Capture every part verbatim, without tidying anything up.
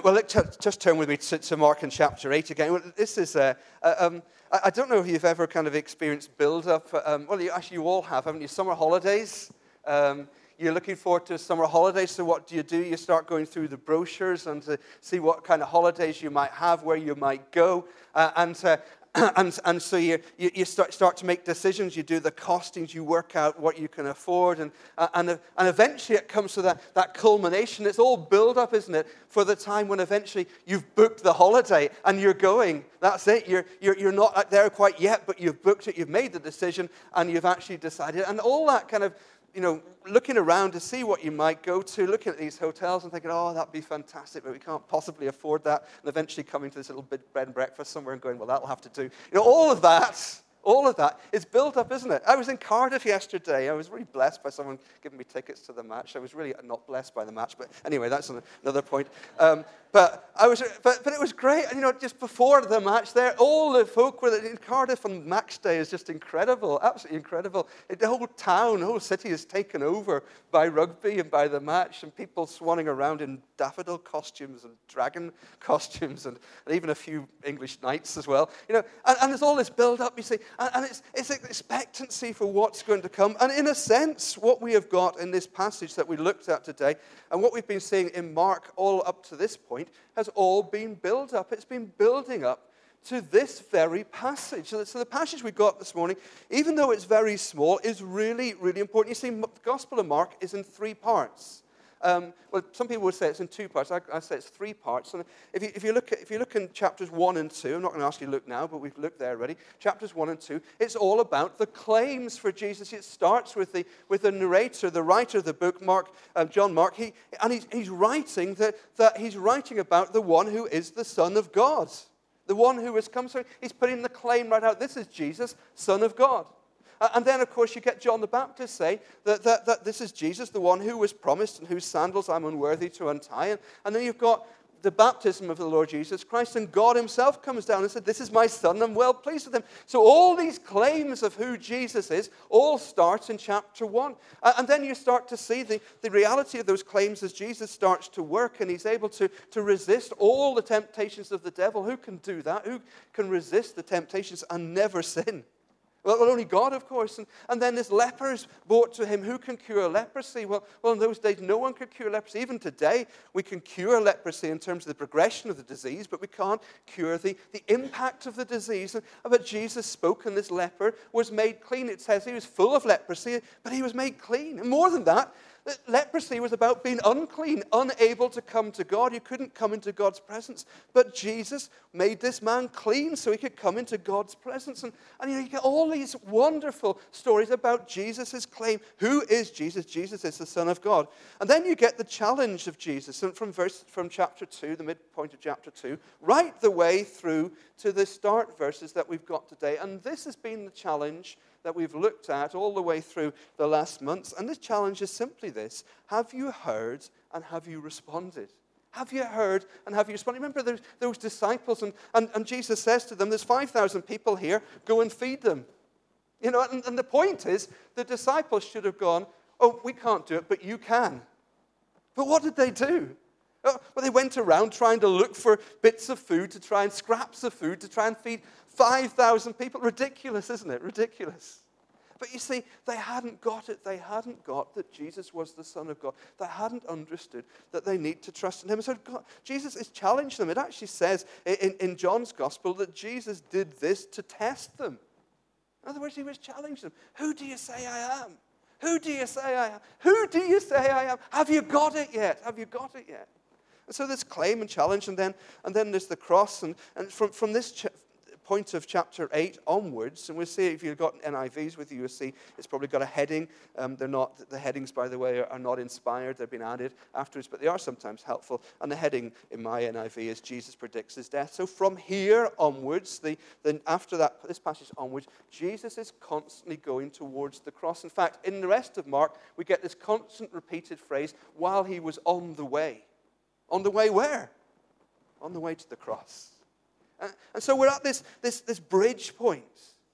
well, let, just turn with me to, to Mark in chapter eight again. Well, this is, uh, uh, um, I, I don't know if you've ever kind of experienced build-up. Um, well, you, actually, you all have, haven't you? Summer holidays. Um, you're looking forward to summer holidays, so what do you do? You start going through the brochures and to see what kind of holidays you might have, where you might go. Uh, and uh, And, and so you, you, you start, start to make decisions, you do the costings, you work out what you can afford, and, uh, and, and eventually it comes to that, that culmination. It's all build up, isn't it, for the time when eventually you've booked the holiday and you're going. That's it. You're, you're, you're not there quite yet, but you've booked it, you've made the decision, and you've actually decided. And all that kind of, you know, looking around to see what you might go to, looking at these hotels and thinking, oh, that'd be fantastic, but we can't possibly afford that. And eventually coming to this little bit bed and breakfast somewhere and going, well, that'll have to do. You know, all of that, all of that is built up, isn't it? I was in Cardiff yesterday. I was really blessed by someone giving me tickets to the match. I was really not blessed by the match, but anyway, that's another point. Um, But I was, but, but it was great. And, you know, just before the match there, all the folk were in Cardiff on match day is just incredible, absolutely incredible. The whole town, the whole city is taken over by rugby and by the match, and people swanning around in daffodil costumes and dragon costumes, and, and even a few English knights as well. You know, and, and there's all this build-up, you see, and, and it's it's an expectancy for what's going to come. And in a sense, what we have got in this passage that we looked at today, and what we've been seeing in Mark all up to this point, has all been built up. It's been building up to this very passage. So the passage we got this morning, even though it's very small, is really, really important. You see, the Gospel of Mark is in three parts. Um, well, some people would say it's in two parts. I, I say it's three parts. And if you, if you look at, if you look in chapters one and two, I'm not going to ask you to look now, but we've looked there already. Chapters one and two, it's all about the claims for Jesus. It starts with the with the narrator, the writer of the book, Mark, um, John Mark. He and he's, he's writing that that he's writing about the one who is the Son of God, the one who has come. So he's putting the claim right out. This is Jesus, Son of God. And then, of course, you get John the Baptist say that, that, that this is Jesus, the one who was promised and whose sandals I'm unworthy to untie. And, and then you've got the baptism of the Lord Jesus Christ, and God himself comes down and said, this is my son, I'm well pleased with him. So all these claims of who Jesus is all start in chapter one. And then you start to see the, the reality of those claims as Jesus starts to work, and he's able to, to resist all the temptations of the devil. Who can do that? Who can resist the temptations and never sin? Well, well, only God, of course. And, and then this leper is brought to him. Who can cure leprosy? Well, well, in those days, no one could cure leprosy. Even today, we can cure leprosy in terms of the progression of the disease, but we can't cure the, the impact of the disease. And, but Jesus spoke, and this leper was made clean. It says he was full of leprosy, but he was made clean. And more than that, leprosy was about being unclean, unable to come to God. You couldn't come into God's presence. But Jesus made this man clean so he could come into God's presence. And, and you know, you get all these wonderful stories about Jesus' claim. Who is Jesus? Jesus is the Son of God. And then you get the challenge of Jesus. And from verse from chapter two, the midpoint of chapter two, right the way through to the start verses that we've got today. And this has been the challenge that we've looked at all the way through the last months. And this challenge is simply this: have you heard and have you responded? Have you heard and have you responded? Remember those, those disciples, and, and, and Jesus says to them, there's five thousand people here, go and feed them. You know, and, and the point is, the disciples should have gone, oh, we can't do it, but you can. But what did they do? Oh, well, they went around trying to look for bits of food, to try and scraps of food, to try and feed five thousand people. Ridiculous, isn't it? Ridiculous. But you see, they hadn't got it. They hadn't got that Jesus was the Son of God. They hadn't understood that they need to trust in him. So God, Jesus has challenged them. It actually says in, in John's Gospel that Jesus did this to test them. In other words, he was challenging them. Who do you say I am? Who do you say I am? Who do you say I am? Have you got it yet? Have you got it yet? And so there's claim and challenge, and then and then there's the cross. And, and from, from this ch- point of chapter eight onwards, and we'll see if you've got N I Vs with you, you'll see it's probably got a heading. Um, they're not, the headings, by the way, are, are not inspired. They've been added afterwards, but they are sometimes helpful. And the heading in my N I V is Jesus predicts his death. So from here onwards, the, then after that, this passage onwards, Jesus is constantly going towards the cross. In fact, in the rest of Mark, we get this constant repeated phrase, while he was on the way. On the way where? On the way to the cross. And so we're at this, this, this bridge point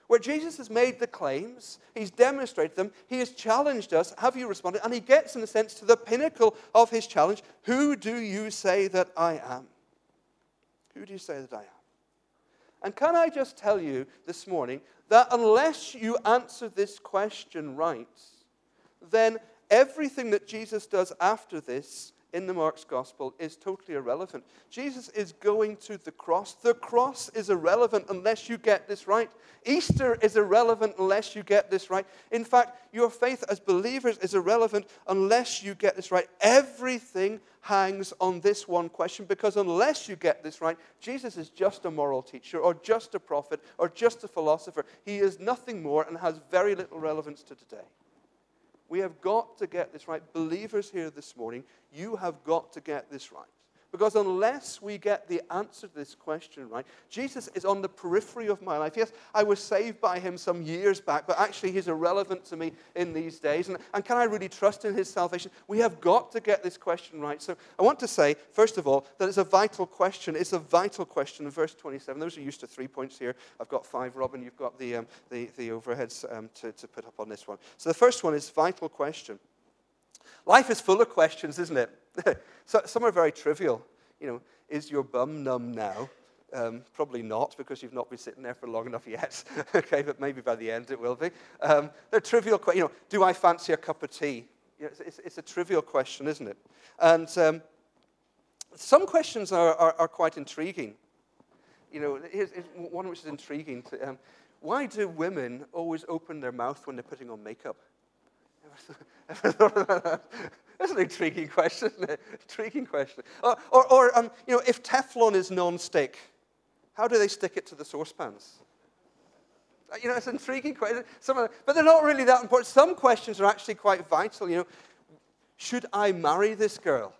where Jesus has made the claims, he's demonstrated them, he has challenged us, have you responded? And he gets, in a sense, to the pinnacle of his challenge. Who do you say that I am? Who do you say that I am? And can I just tell you this morning that unless you answer this question right, then everything that Jesus does after this in the Mark's gospel is totally irrelevant. Jesus is going to the cross. The cross is irrelevant unless you get this right. Easter is irrelevant unless you get this right. In fact, your faith as believers is irrelevant unless you get this right. Everything hangs on this one question, because unless you get this right, Jesus is just a moral teacher or just a prophet or just a philosopher. He is nothing more and has very little relevance to today. We have got to get this right. Believers here this morning, you have got to get this right. Because unless we get the answer to this question right, Jesus is on the periphery of my life. Yes, I was saved by him some years back, but actually he's irrelevant to me in these days. And, and can I really trust in his salvation? We have got to get this question right. So I want to say, first of all, that it's a vital question. It's a vital question in verse twenty-seven. Those are used to three points here. I've got five. Robin, you've got the, um, the, the overheads um, to, to put up on this one. So the first one is vital question. Life is full of questions, isn't it? So, some are very trivial. You know, is your bum numb now? Um, probably not, because you've not been sitting there for long enough yet. Okay, but maybe by the end it will be. Um, they're trivial questions. You know, do I fancy a cup of tea? You know, it's, it's, it's a trivial question, isn't it? And um, some questions are, are, are quite intriguing. You know, here's, here's one which is intriguing. To, um, why do women always open their mouth when they're putting on makeup? That's an intriguing question, isn't it? Intriguing question. Or, or, or um, you know, if Teflon is non-stick, how do they stick it to the saucepans? You know, it's an intriguing question. Some of the, but they're not really that important. Some questions are actually quite vital. You know, should I marry this girl?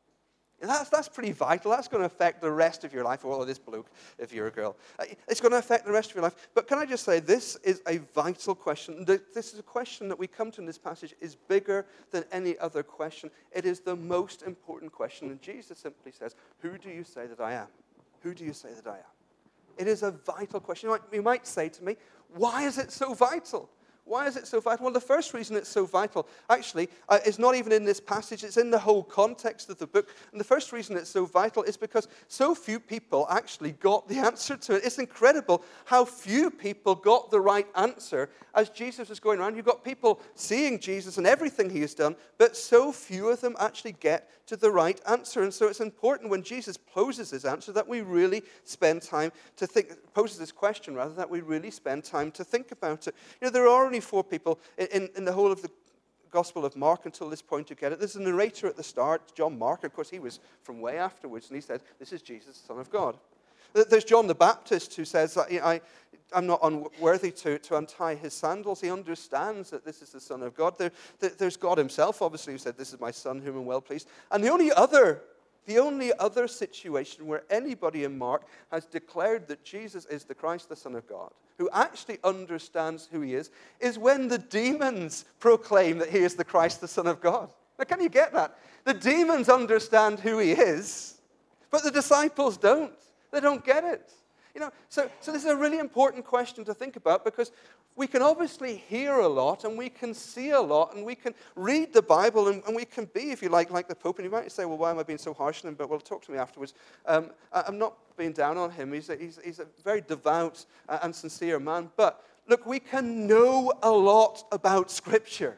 That's, that's pretty vital. That's going to affect the rest of your life. Well, this bloke, if you're a girl. It's going to affect the rest of your life. But can I just say, this is a vital question. This is a question that we come to in this passage is bigger than any other question. It is the most important question. And Jesus simply says, who do you say that I am? Who do you say that I am? It is a vital question. You might, you might say to me, why is it so vital? Why is it so vital? Well, the first reason it's so vital, actually, uh, is not even in this passage. It's in the whole context of the book. And the first reason it's so vital is because so few people actually got the answer to it. It's incredible how few people got the right answer as Jesus was going around. You've got people seeing Jesus and everything he has done, but so few of them actually get to the right answer. And so it's important when Jesus poses his answer that we really spend time to think, poses this question rather, that we really spend time to think about it. You know, there are only four people in, in, in the whole of the Gospel of Mark until this point you get it. There's a narrator at the start, John Mark. Of course, he was from way afterwards, and he said, this is Jesus, the Son of God. There's John the Baptist who says, I, I, I'm not unworthy to, to untie his sandals. He understands that this is the Son of God. There, there's God himself, obviously, who said, this is my Son, whom I'm well pleased. And the only other The only other situation where anybody in Mark has declared that Jesus is the Christ, the Son of God, who actually understands who he is, is when the demons proclaim that he is the Christ, the Son of God. Now, can you get that? The demons understand who he is, but the disciples don't. They don't get it. You know, so, so this is a really important question to think about, because we can obviously hear a lot, and we can see a lot, and we can read the Bible, and, and we can be, if you like, like the Pope. And you might say, well, why am I being so harsh on him? But, well, talk to me afterwards. Um, I, I'm not being down on him. He's a, he's, he's a very devout and sincere man. But, look, we can know a lot about Scripture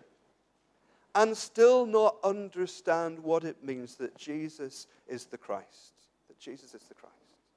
and still not understand what it means that Jesus is the Christ, that Jesus is the Christ.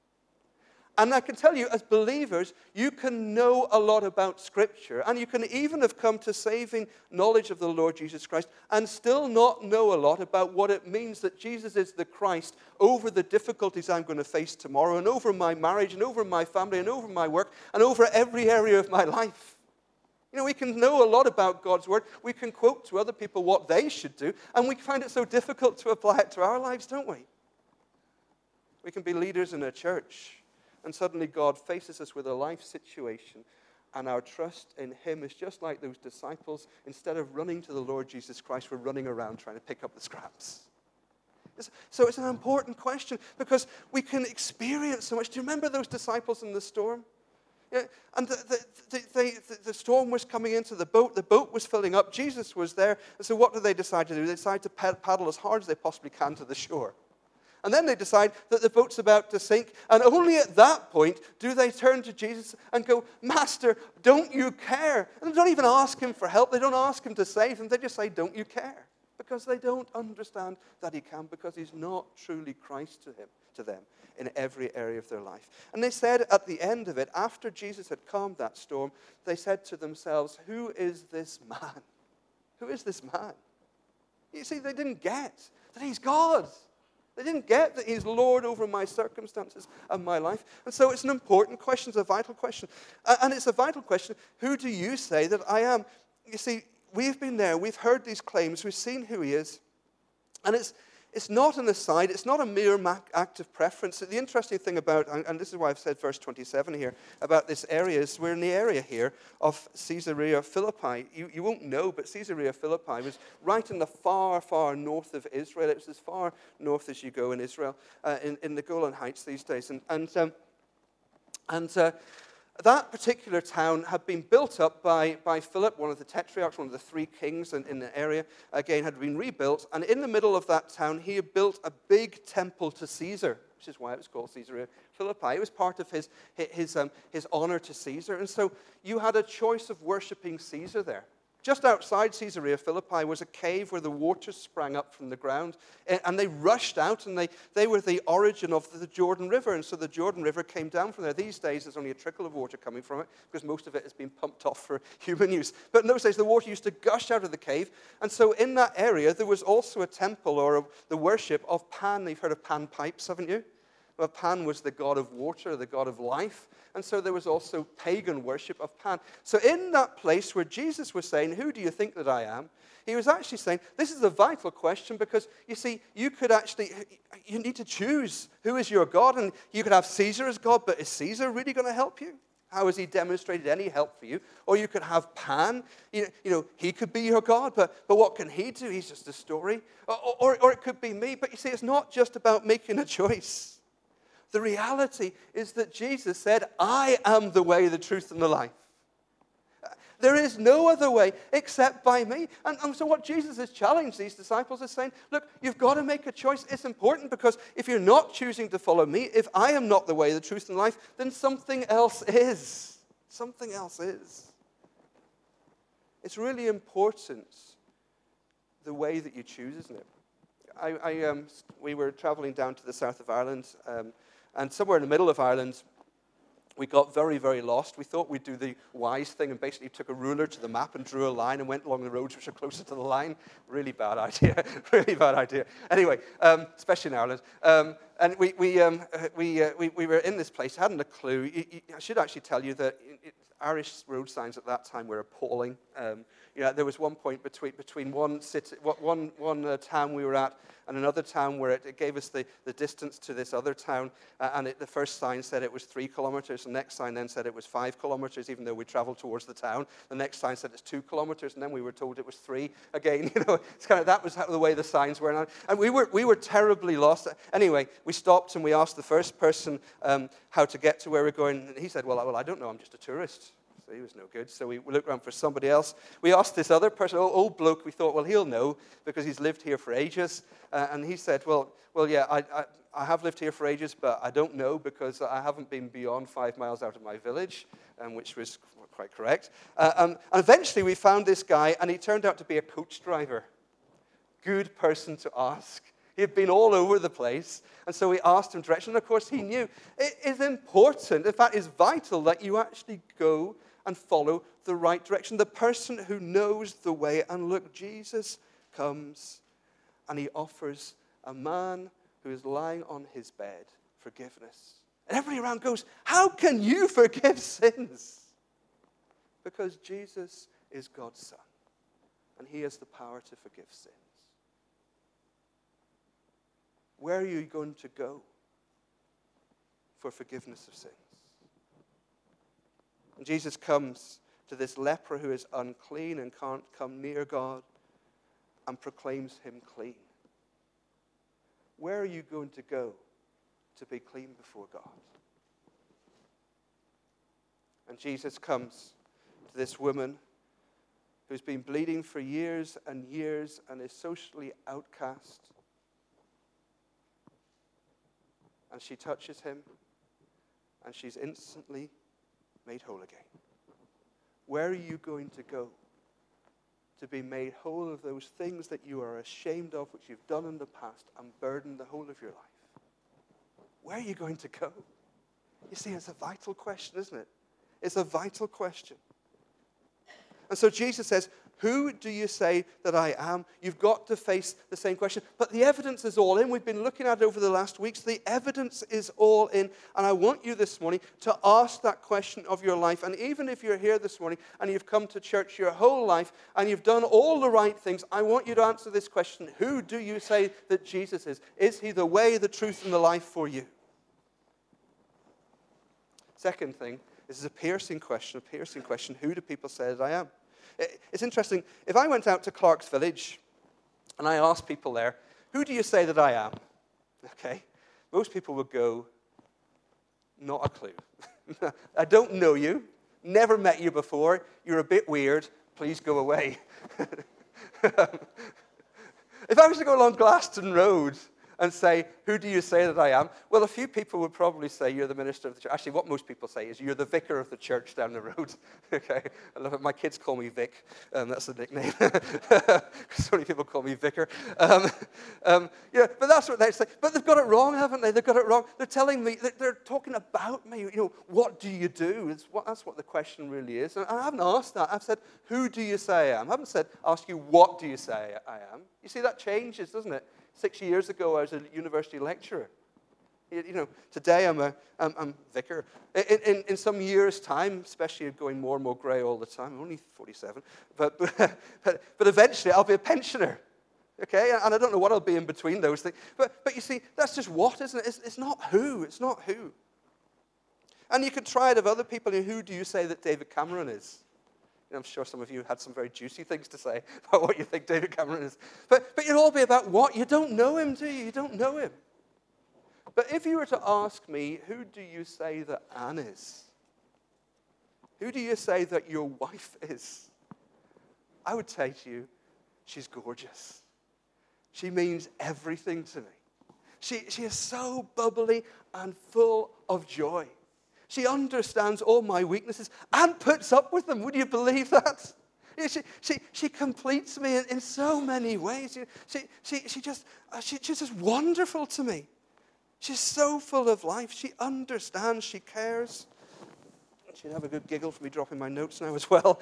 And I can tell you, as believers, you can know a lot about Scripture, and you can even have come to saving knowledge of the Lord Jesus Christ and still not know a lot about what it means that Jesus is the Christ over the difficulties I'm going to face tomorrow, and over my marriage, and over my family, and over my work, and over every area of my life. You know, we can know a lot about God's Word. We can quote to other people what they should do, and we find it so difficult to apply it to our lives, don't we? We can be leaders in a church, and suddenly God faces us with a life situation, and our trust in him is just like those disciples. Instead of running to the Lord Jesus Christ, we're running around trying to pick up the scraps. So it's an important question, because we can experience so much. Do you remember those disciples in the storm? Yeah, and the, the, the, the, the storm was coming into the boat. The boat was filling up. Jesus was there. And so what do they decide to do? They decide to paddle as hard as they possibly can to the shore. And then they decide that the boat's about to sink. And only at that point do they turn to Jesus and go, Master, don't you care? And they don't even ask him for help. They don't ask him to save them. They just say, don't you care? Because they don't understand that he can, because he's not truly Christ to him, to them in every area of their life. And they said at the end of it, after Jesus had calmed that storm, they said to themselves, who is this man? Who is this man? You see, they didn't get that he's God. They didn't get that he's Lord over my circumstances and my life. And so it's an important question. It's a vital question. And it's a vital question. Who do you say that I am? You see, we've been there. We've heard these claims. We've seen who he is. And it's it's not an aside. It's not a mere act of preference. The interesting thing about, and this is why I've said verse twenty-seven here, about this area is we're in the area here of Caesarea Philippi. You, you won't know, but Caesarea Philippi was right in the far, far north of Israel. It was as far north as you go in Israel, uh, in, in the Golan Heights these days. And, and, um, and uh, that particular town had been built up by, by Philip, one of the tetrarchs, one of the three kings in, in the area, again, had been rebuilt. And in the middle of that town, he had built a big temple to Caesar, which is why it was called Caesarea Philippi. It was part of his, his, um, his honor to Caesar. And so you had a choice of worshiping Caesar there. Just outside Caesarea Philippi was a cave where the water sprang up from the ground. And they rushed out, and they, they were the origin of the Jordan River. And so the Jordan River came down from there. These days, there's only a trickle of water coming from it, because most of it has been pumped off for human use. But in those days, the water used to gush out of the cave. And so in that area, there was also a temple, or a, the worship of Pan. You've heard of Pan pipes, haven't you? Well, Pan was the god of water, the god of life. And so there was also pagan worship of Pan. So in that place where Jesus was saying, who do you think that I am? He was actually saying, this is a vital question, because, you see, you could actually, you need to choose who is your God. And you could have Caesar as God, but is Caesar really going to help you? How has he demonstrated any help for you? Or you could have Pan. You, you know, he could be your God, but, but what can he do? He's just a story. Or, or, or it could be me. But you see, it's not just about making a choice. The reality is that Jesus said, I am the way, the truth, and the life. There is no other way except by me. And, and so what Jesus has challenged these disciples is saying, look, you've got to make a choice. It's important, because if you're not choosing to follow me, if I am not the way, the truth, and life, then something else is. Something else is. It's really important, the way that you choose, isn't it? I, I um, we were traveling down to the south of Ireland, um, and somewhere in the middle of Ireland, we got very, very lost. We thought we'd do the wise thing and basically took a ruler to the map and drew a line and went along the roads which are closer to the line. Really bad idea. Really bad idea. Anyway, um, especially in Ireland. Um, and we we, um, we, uh, we we were in this place, hadn't a clue. I should actually tell you that it, Irish road signs at that time were appalling. Um, you know, there was one point between between one city, one one uh, town we were at, and another town where it, it gave us the, the distance to this other town, uh, and it, the first sign said it was three kilometers. The next sign then said it was five kilometers, even though we traveled towards the town. The next sign said it's two kilometers, and then we were told it was three. Again, you know, it's kind of that was how, the way the signs were, and, and we were we were terribly lost. Anyway, we stopped and we asked the first person um, how to get to where we're going, and he said, "Well, well, I don't know. I'm just a tourist." So he was no good. So we looked around for somebody else. We asked this other person, old, old bloke. We thought, well, he'll know because he's lived here for ages. Uh, and he said, well, well, yeah, I, I, I have lived here for ages, but I don't know because I haven't been beyond five miles out of my village, um, which was quite correct. Uh, um, and eventually we found this guy, and he turned out to be a coach driver. Good person to ask. He had been all over the place, and so we asked him direction. And of course, he knew. It is important, in fact, it's vital that you actually go and follow the right direction. The person who knows the way. And look, Jesus comes and he offers a man who is lying on his bed forgiveness. And everybody around goes, how can you forgive sins? Because Jesus is God's Son, and he has the power to forgive sins. Where are you going to go for forgiveness of sins? And Jesus comes to this leper who is unclean and can't come near God and proclaims him clean. Where are you going to go to be clean before God? And Jesus comes to this woman who's been bleeding for years and years and is socially outcast. And she touches him, and she's instantly made whole again. Where are you going to go to be made whole of those things that you are ashamed of, which you've done in the past, and burden the whole of your life? Where are you going to go? You see, it's a vital question, isn't it? It's a vital question. And so Jesus says, who do you say that I am? You've got to face the same question. But the evidence is all in. We've been looking at it over the last weeks. The evidence is all in. And I want you this morning to ask that question of your life. And even if you're here this morning and you've come to church your whole life and you've done all the right things, I want you to answer this question. Who do you say that Jesus is? Is he the way, the truth, and the life for you? Second thing, this is a piercing question, a piercing question. Who do people say that I am? It's interesting. If I went out to Clark's Village and I asked people there, who do you say that I am? Okay. Most people would go, not a clue. I don't know you. Never met you before. You're a bit weird. Please go away. If I was to go along Glaston Road and say, who do you say that I am? Well, a few people would probably say you're the minister of the church. Actually, what most people say is you're the vicar of the church down the road. Okay, I love it. My kids call me Vic. Um, that's the nickname. So many people call me vicar. Um, um, yeah, but that's what they say. But they've got it wrong, haven't they? They've got it wrong. They're telling me, they're talking about me. You know, what do you do? It's what, that's what the question really is. And I haven't asked that. I've said, who do you say I am? I haven't said, ask you, what do you say I am? You see, that changes, doesn't it? Six years ago, I was a university lecturer. You know, today I'm a I'm, I'm vicar. In, in, in some years' time, especially going more and more grey all the time, I'm only forty-seven, but, but, but eventually I'll be a pensioner. Okay, and I don't know what I'll be in between those things. But, but you see, that's just what, isn't it? It's, it's not who. It's not who. And you could try it of other people. Who do you say that David Cameron is? I'm sure some of you had some very juicy things to say about what you think David Cameron is. But, but it'll all be about what? You don't know him, do you? You don't know him. But if you were to ask me, who do you say that Anne is? Who do you say that your wife is? I would say to you, she's gorgeous. She means everything to me. She, she is so bubbly and full of joy. She understands all my weaknesses and puts up with them. Would you believe that? She, she, she completes me in, in so many ways. She, she, she just, she, she's just wonderful to me. She's so full of life. She understands. She cares. She'd have a good giggle for me dropping my notes now as well.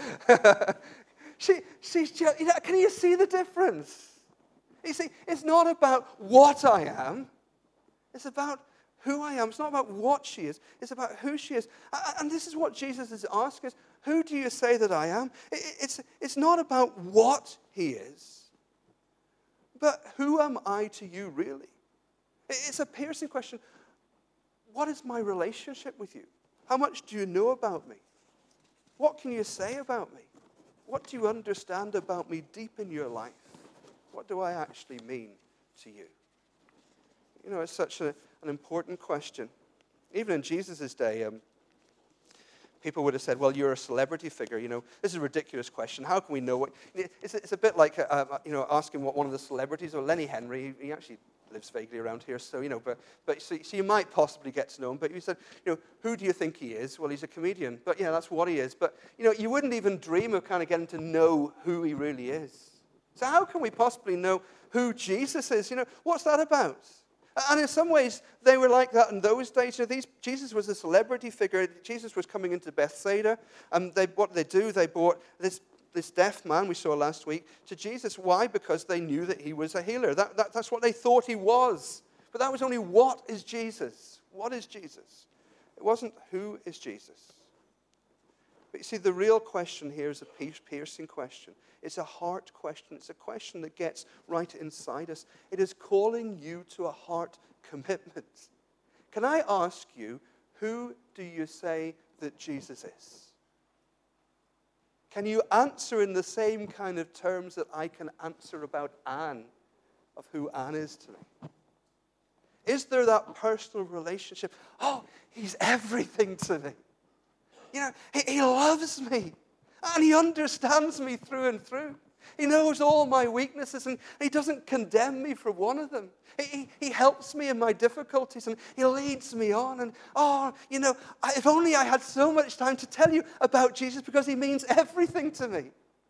she, she's just, you know, can you see the difference? You see, it's not about what I am. It's about who I am. It's not about what she is. It's about who she is. And this is what Jesus is asking us. Who do you say that I am? It's, it's not about what he is, but who am I to you, really? It's a piercing question. What is my relationship with you? How much do you know about me? What can you say about me? What do you understand about me deep in your life? What do I actually mean to you? You know, it's such a, an important question. Even in Jesus' day, um, people would have said, well, you're a celebrity figure. You know, this is a ridiculous question. How can we know what... It's, it's a bit like, uh, you know, asking what one of the celebrities, or Lenny Henry, he actually lives vaguely around here, so, you know, but, but so, so you might possibly get to know him. But you said, you know, who do you think he is? Well, he's a comedian. But, yeah, that's what he is. But, you know, you wouldn't even dream of kind of getting to know who he really is. So how can we possibly know who Jesus is? You know, what's that about? And in some ways, they were like that in those days. You know, these, Jesus was a celebrity figure. Jesus was coming into Bethsaida. And they, what did they do? They brought this, this deaf man we saw last week to Jesus. Why? Because they knew that he was a healer. That, that, that's what they thought he was. But that was only, what is Jesus? What is Jesus? It wasn't, who is Jesus? But you see, the real question here is a piercing question. It's a heart question. It's a question that gets right inside us. It is calling you to a heart commitment. Can I ask you, who do you say that Jesus is? Can you answer in the same kind of terms that I can answer about Anne, of who Anne is to me? Is there that personal relationship? Oh, he's everything to me. You know, he, he loves me. And he understands me through and through. He knows all my weaknesses, and he doesn't condemn me for one of them. He, he, he helps me in my difficulties, and he leads me on. And, oh, you know, I, if only I had so much time to tell you about Jesus, because he means everything to me.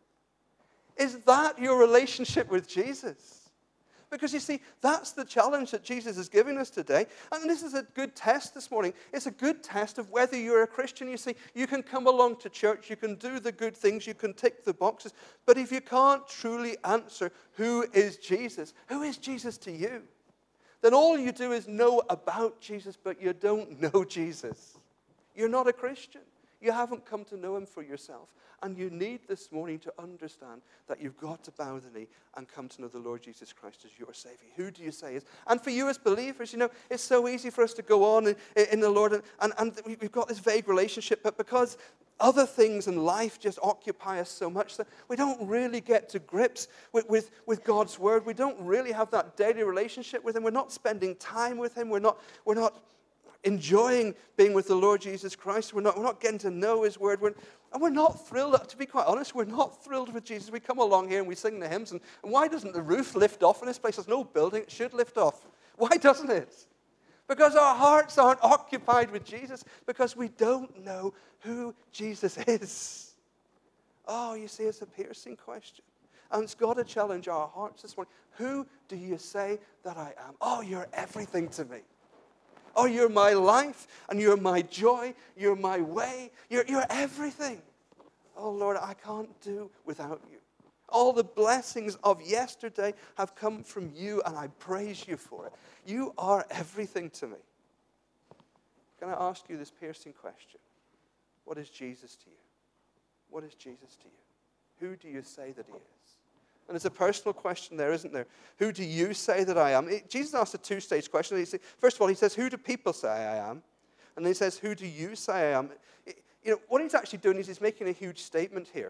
Is that your relationship with Jesus? Because you see, that's the challenge that Jesus is giving us today. And this is a good test this morning. It's a good test of whether you're a Christian. You see, you can come along to church, you can do the good things, you can tick the boxes. But if you can't truly answer, who is Jesus? Who is Jesus to you? Then all you do is know about Jesus, but you don't know Jesus. You're not a Christian. You haven't come to know him for yourself. And you need this morning to understand that you've got to bow the knee and come to know the Lord Jesus Christ as your Savior. Who do you say is? And for you as believers, you know, it's so easy for us to go on in, in the Lord, and, and, and we've got this vague relationship, but because other things in life just occupy us so much that we don't really get to grips with, with, with God's Word. We don't really have that daily relationship with him. We're not spending time with him. We're not, we're not enjoying being with the Lord Jesus Christ. We're not, we're not getting to know his Word. We're, and we're not thrilled, to be quite honest, we're not thrilled with Jesus. We come along here and we sing the hymns, and, and why doesn't the roof lift off in this place? There's no building, it should lift off. Why doesn't it? Because our hearts aren't occupied with Jesus, because we don't know who Jesus is. Oh, you see, it's a piercing question. And it's got to challenge our hearts this morning. Who do you say that I am? Oh, you're everything to me. Oh, you're my life, and you're my joy, you're my way, you're, you're everything. Oh, Lord, I can't do without you. All the blessings of yesterday have come from you, and I praise you for it. You are everything to me. Can I ask you this piercing question? What is Jesus to you? What is Jesus to you? Who do you say that he is? And it's a personal question there, isn't there? Who do you say that I am? It, Jesus asked a two-stage question. He said, first of all, he says, who do people say I am? And then he says, who do you say I am? It, you know, what he's actually doing is he's making a huge statement here.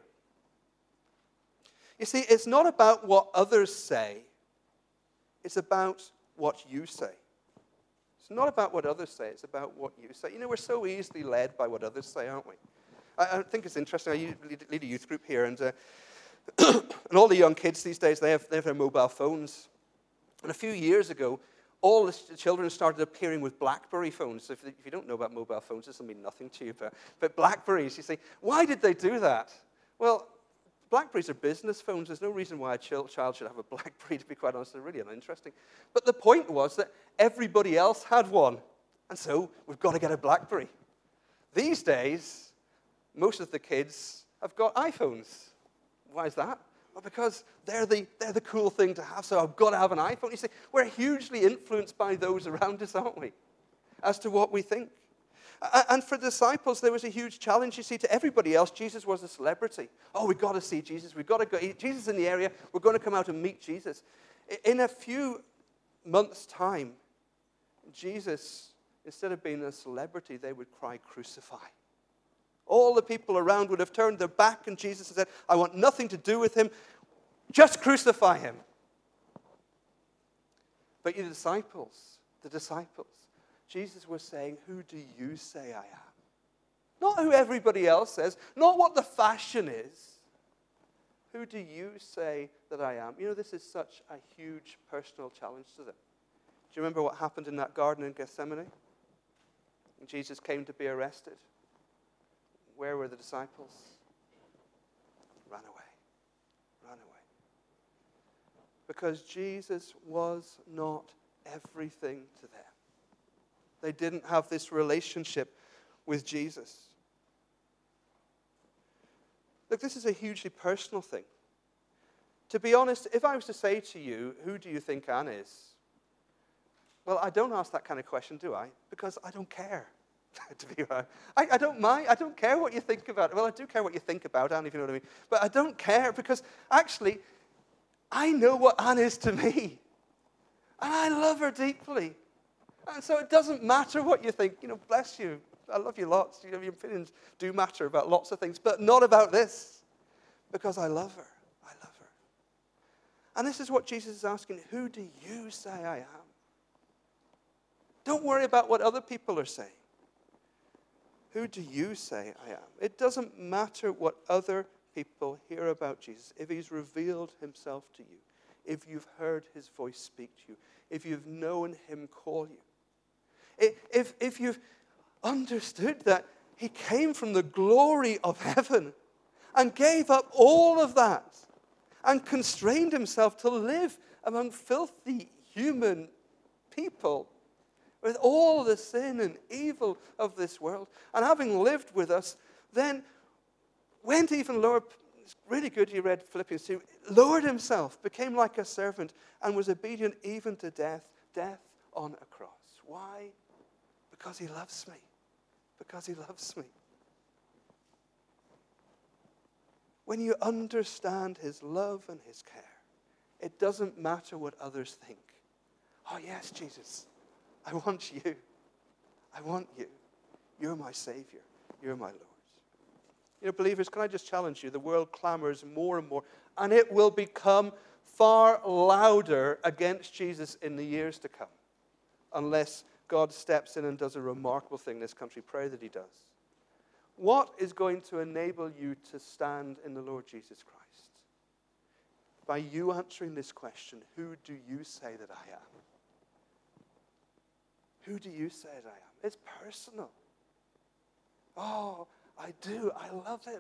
You see, it's not about what others say. It's about what you say. It's not about what others say. It's about what you say. You know, we're so easily led by what others say, aren't we? I, I think it's interesting. I lead a youth group here, and... Uh, and all the young kids these days, they have, they have their mobile phones. And a few years ago, all the children started appearing with BlackBerry phones. So if, if you don't know about mobile phones, this will mean nothing to you. But, but BlackBerries, you say, why did they do that? Well, BlackBerries are business phones. There's no reason why a child should have a BlackBerry, to be quite honest. They're really uninteresting. But the point was that everybody else had one. And so we've got to get a BlackBerry. These days, most of the kids have got iPhones. Why is that? Well, because they're the, they're the cool thing to have, so I've got to have an iPhone. You see, we're hugely influenced by those around us, aren't we, as to what we think. And for disciples, there was a huge challenge. You see, to everybody else, Jesus was a celebrity. Oh, we've got to see Jesus. We've got to go. Jesus is in the area. We're going to come out and meet Jesus. In a few months' time, Jesus, instead of being a celebrity, they would cry, crucify. All the people around would have turned their back on Jesus and said, I want nothing to do with him. Just crucify him. But you disciples, the disciples, Jesus was saying, who do you say I am? Not who everybody else says, not what the fashion is. Who do you say that I am? You know, this is such a huge personal challenge to them. Do you remember what happened in that garden in Gethsemane? When Jesus came to be arrested. Where were the disciples? Ran away. Ran away. Because Jesus was not everything to them. They didn't have this relationship with Jesus. Look, this is a hugely personal thing. To be honest, if I was to say to you, who do you think Anne is? Well, I don't ask that kind of question, do I? Because I don't care. to be honest. I, I don't mind. I don't care what you think about it. Well, I do care what you think about Anne, if you know what I mean. But I don't care because actually, I know what Anne is to me. And I love her deeply. And so it doesn't matter what you think. You know, bless you. I love you lots. You know, your opinions do matter about lots of things, but not about this. Because I love her. I love her. And this is what Jesus is asking. Who do you say I am? Don't worry about what other people are saying. Who do you say I am? It doesn't matter what other people hear about Jesus. If he's revealed himself to you, if you've heard his voice speak to you, if you've known him call you, if, if you've understood that he came from the glory of heaven and gave up all of that and constrained himself to live among filthy human people with all the sin and evil of this world, and having lived with us, then went even lower. It's really good you read Philippians two. Lowered himself, became like a servant, and was obedient even to death, death on a cross. Why? Because he loves me. Because he loves me. When you understand his love and his care, it doesn't matter what others think. Oh yes, Jesus, I want you. I want you. You're my Savior. You're my Lord. You know, believers, can I just challenge you? The world clamors more and more, and it will become far louder against Jesus in the years to come, unless God steps in and does a remarkable thing in this country. Pray that he does. What is going to enable you to stand in the Lord Jesus Christ? By you answering this question, who do you say that I am? Who do you say that I am? It's personal. Oh, I do. I love him.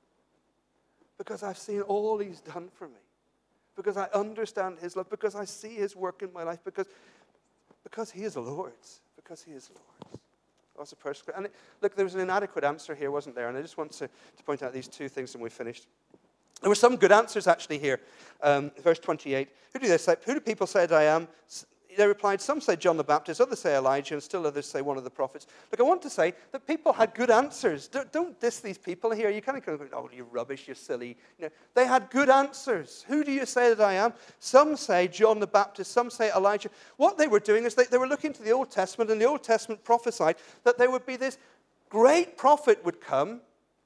Because I've seen all he's done for me. Because I understand his love. Because I see his work in my life. Because, because he is Lord. Because he is Lord. That's a personal. And it, look, there was an inadequate answer here, wasn't there? And I just want to, to point out these two things and we've finished. There were some good answers actually here. Um, verse twenty-eight. Who do they say? Who do people say that I am? They replied, some say John the Baptist, others say Elijah, and still others say one of the prophets. Look, I want to say that people had good answers. Don't, don't diss these people here. You kind of go, oh, you rubbish, you're silly. You know, they had good answers. Who do you say that I am? Some say John the Baptist, some say Elijah. What they were doing is they, they were looking to the Old Testament, and the Old Testament prophesied that there would be this great prophet would come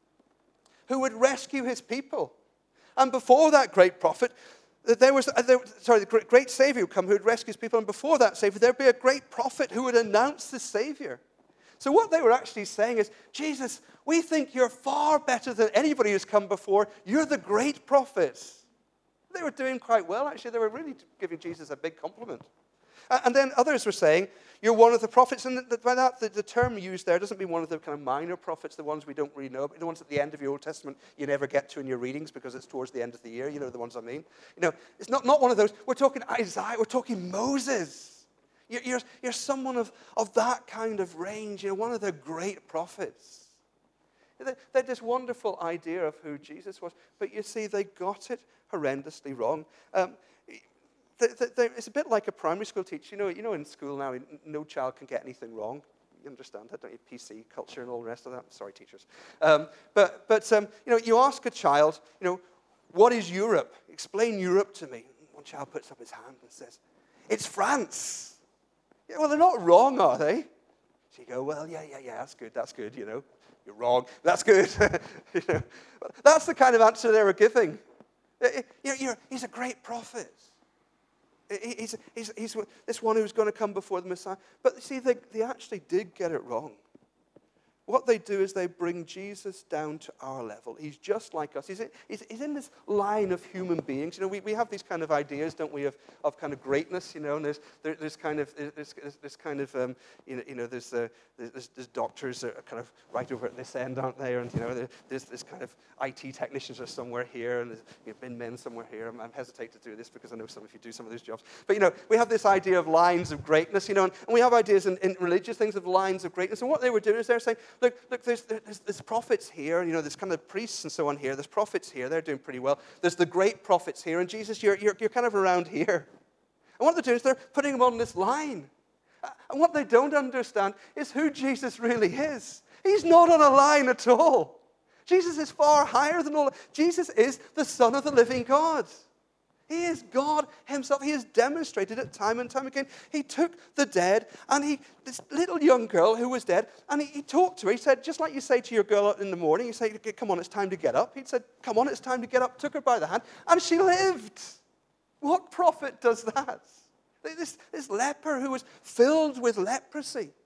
who would rescue his people. And before that great prophet, There was, there, sorry, the great Savior would come who would rescue his people, and before that Savior, there'd be a great prophet who would announce the Savior. So what they were actually saying is, Jesus, we think you're far better than anybody who's come before. You're the great prophet. They were doing quite well, actually. They were really giving Jesus a big compliment. And then others were saying, you're one of the prophets. And by that, the, the term used there doesn't mean one of the kind of minor prophets, the ones we don't really know, but the ones at the end of your Old Testament you never get to in your readings because it's towards the end of the year. You know the ones I mean. You know, it's not, not one of those. We're talking Isaiah. We're talking Moses. You're, you're, you're someone of, of that kind of range. You're one of the great prophets. They had this wonderful idea of who Jesus was. But you see, they got it horrendously wrong. Um, It's a bit like a primary school teacher. You know, you know, in school now, no child can get anything wrong. You understand that, don't you? P C culture and all the rest of that. Sorry, teachers. Um, but, but um, you know, you ask a child, you know, what is Europe? Explain Europe to me. One child puts up his hand and says, it's France. Yeah, well, they're not wrong, are they? So you go, well, yeah, yeah, yeah, that's good, that's good, you know. You're wrong. That's good. You know, that's the kind of answer they were giving. You're, you're, he's a great prophet. He's, he's, he's this one who's going to come before the Messiah. But you see, they, they actually did get it wrong. What they do is they bring Jesus down to our level. He's just like us. He's in, he's, he's in this line of human beings. You know, we, we have these kind of ideas, don't we, of, of kind of greatness, you know, and there's, there, there's kind of, there's, there's kind of, um, you know, you know there's, uh, there's, there's doctors that are kind of right over at this end, aren't they? And, you know, there's this kind of I T technicians are somewhere here, and there's you know, bin men somewhere here. I'm, I'm hesitate to do this because I know some of you do some of those jobs. But, you know, we have this idea of lines of greatness, you know, and, and we have ideas in, in religious things of lines of greatness. And what they were doing is they're saying, Look, look. There's, there's, there's prophets here, you know, there's kind of priests and so on here. There's prophets here. They're doing pretty well. There's the great prophets here. And Jesus, you're, you're, you're kind of around here. And what they're doing is they're putting him on this line. And what they don't understand is who Jesus really is. He's not on a line at all. Jesus is far higher than all. Jesus is the Son of the living God. He is God himself. He has demonstrated it time and time again. He took the dead, and he, this little young girl who was dead, and he, he talked to her. He said, just like you say to your girl in the morning, you say, come on, it's time to get up. He said, come on, it's time to get up. Took her by the hand, and she lived. What prophet does that? This, this leper who was filled with leprosy.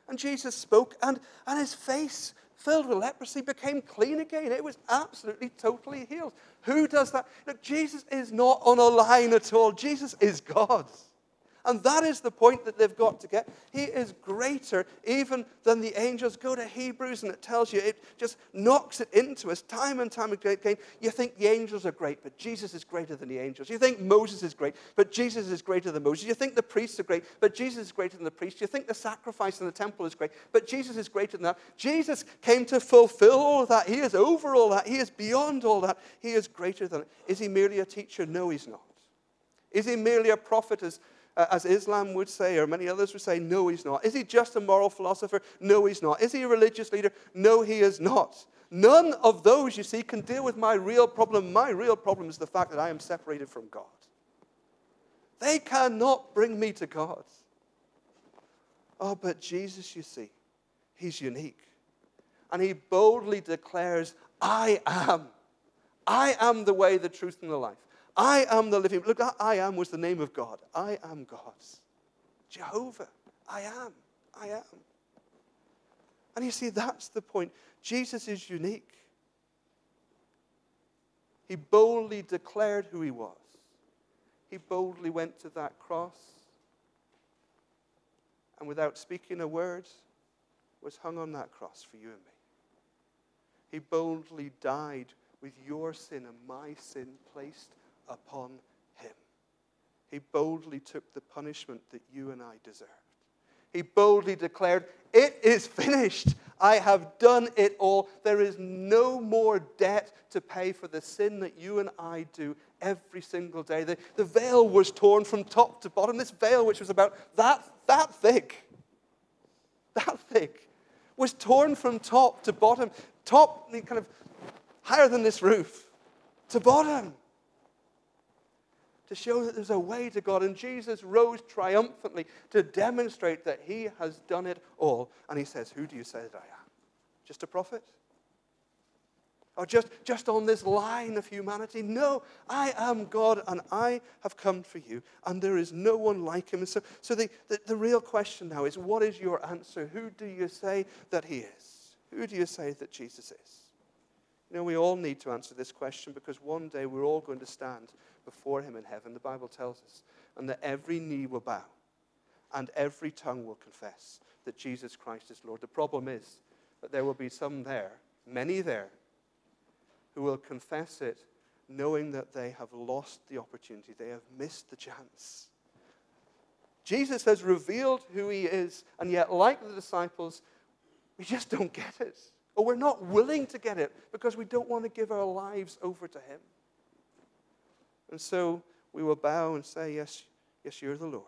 And Jesus spoke, and, and his face, filled with leprosy, became clean again. It was absolutely, totally healed. Who does that? Look, Jesus is not on a line at all. Jesus is God. And that is the point that they've got to get. He is greater even than the angels. Go to Hebrews and it tells you, it just knocks it into us time and time again. You think the angels are great, but Jesus is greater than the angels. You think Moses is great, but Jesus is greater than Moses. You think the priests are great, but Jesus is greater than the priests. You think the sacrifice in the temple is great, but Jesus is greater than that. Jesus came to fulfill all of that. He is over all that. He is beyond all that. He is greater than it. Is he merely a teacher? No, he's not. Is he merely a prophet, as Uh, as Islam would say, or many others would say? No, he's not. Is he just a moral philosopher? No, he's not. Is he a religious leader? No, he is not. None of those, you see, can deal with my real problem. My real problem is the fact that I am separated from God. They cannot bring me to God. Oh, but Jesus, you see, he's unique. And he boldly declares, I am. I am the way, the truth, and the life. I am the living. Look, that I am was the name of God. I am God's. Jehovah. I am. I am. And you see, that's the point. Jesus is unique. He boldly declared who he was. He boldly went to that cross and without speaking a word was hung on that cross for you and me. He boldly died with your sin and my sin placed upon him. He boldly took the punishment that you and I deserved. He boldly declared, it is finished. I have done it all. There is no more debt to pay for the sin that you and I do every single day. The, the veil was torn from top to bottom. This veil, which was about that, that thick, that thick, was torn from top to bottom. Top, kind of higher than this roof, to bottom. To show that there's a way to God. And Jesus rose triumphantly to demonstrate that he has done it all. And he says, who do you say that I am? Just a prophet? Or just, just on this line of humanity? No, I am God and I have come for you. And there is no one like him. And so, so the, the, the real question now is, what is your answer? Who do you say that he is? Who do you say that Jesus is? You know, we all need to answer this question because one day we're all going to stand before him in heaven, the Bible tells us, and that every knee will bow and every tongue will confess that Jesus Christ is Lord. The problem is that there will be some there, many there, who will confess it knowing that they have lost the opportunity. They have missed the chance. Jesus has revealed who he is, and yet, like the disciples, we just don't get it. Or we're not willing to get it because we don't want to give our lives over to him. And so we will bow and say, yes, yes, you're the Lord.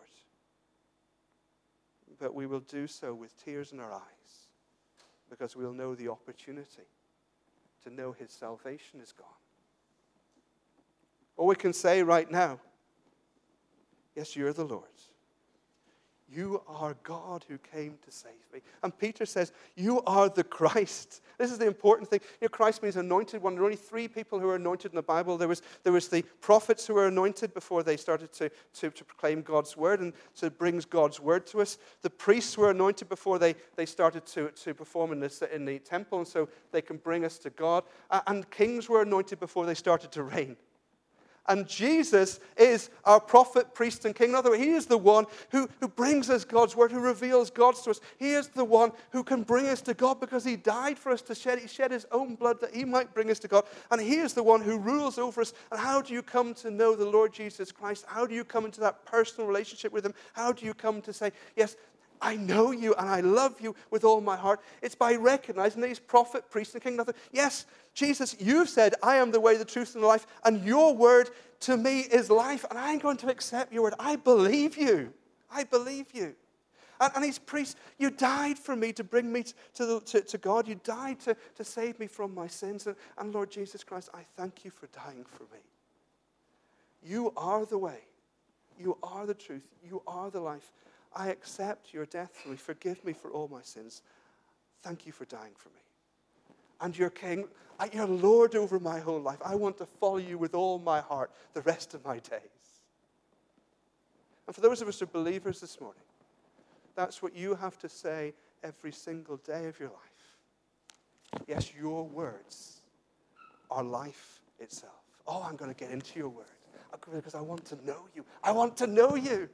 But we will do so with tears in our eyes because we'll know the opportunity to know his salvation is gone. Or we can say right now, yes, you're the Lord. You are God who came to save me. And Peter says, you are the Christ. This is the important thing. You know, Christ means anointed one. There are only three people who are anointed in the Bible. There was, there was the prophets who were anointed before they started to, to, to proclaim God's word, and so it brings God's word to us. The priests were anointed before they, they started to, to perform in, this, in the temple, and so they can bring us to God. Uh, and kings were anointed before they started to reign. And Jesus is our prophet, priest, and king. In other words, he is the one who, who brings us God's word, who reveals God to us. He is the one who can bring us to God because he died for us to shed, he shed his own blood that he might bring us to God. And he is the one who rules over us. And how do you come to know the Lord Jesus Christ? How do you come into that personal relationship with him? How do you come to say, yes, I know you and I love you with all my heart? It's by recognizing that he's prophet, priest, and king. Nothing. Yes, Jesus, you've said, I am the way, the truth, and the life, and your word to me is life, and I'm going to accept your word. I believe you. I believe you. And, and he's priest. You died for me to bring me to, the, to, to God. You died to, to save me from my sins. And, and Lord Jesus Christ, I thank you for dying for me. You are the way. You are the truth. You are the life. I accept your death for me. Forgive me for all my sins. Thank you for dying for me. And you're king, you're Lord over my whole life. I want to follow you with all my heart the rest of my days. And for those of us who are believers this morning, That's what you have to say every single day of your life. Yes, your words are life itself. Oh, I'm going to get into your word because I want to know you. I want to know you.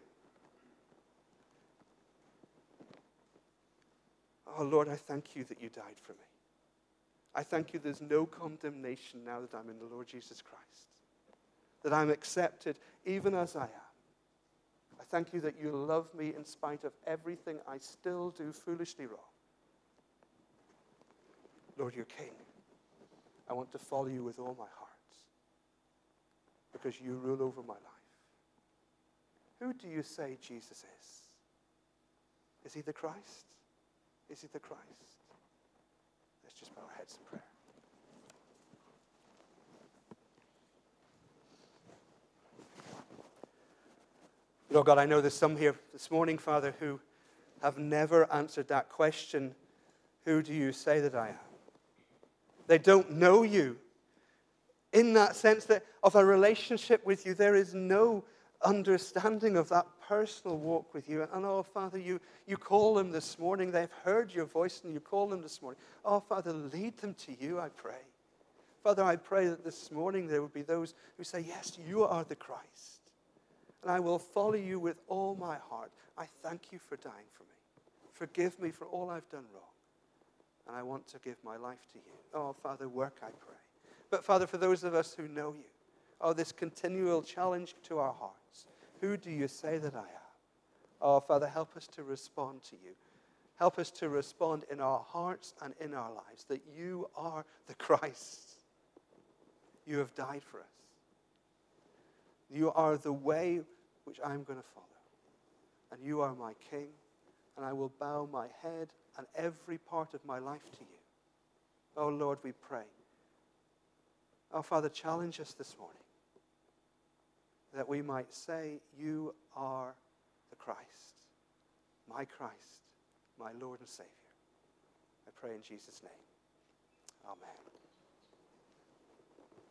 Oh, Lord, I thank you that you died for me. I thank you there's no condemnation now that I'm in the Lord Jesus Christ, that I'm accepted even as I am. I thank you that you love me in spite of everything I still do foolishly wrong. Lord, you're King. I want to follow you with all my heart because you rule over my life. Who do you say Jesus is? Is he the Christ? Is he the Christ? Let's just bow our heads in prayer. Lord God, I know there's some here this morning, Father, who have never answered that question, who do you say that I am? They don't know you. In that sense that of a relationship with you, there is no understanding of that personal walk with you. And oh, Father, you, you call them this morning. They've heard your voice and you call them this morning. Oh, Father, lead them to you, I pray. Father, I pray that this morning there would be those who say, yes, you are the Christ. And I will follow you with all my heart. I thank you for dying for me. Forgive me for all I've done wrong. And I want to give my life to you. Oh, Father, work, I pray. But, Father, for those of us who know you, oh, this continual challenge to our hearts, who do you say that I am? Oh, Father, help us to respond to you. Help us to respond in our hearts and in our lives that you are the Christ. You have died for us. You are the way which I'm going to follow. And you are my King, and I will bow my head and every part of my life to you. Oh, Lord, we pray. Oh, Father, challenge us this morning that we might say, you are the Christ, my Christ, my Lord and Savior. I pray in Jesus' name. Amen.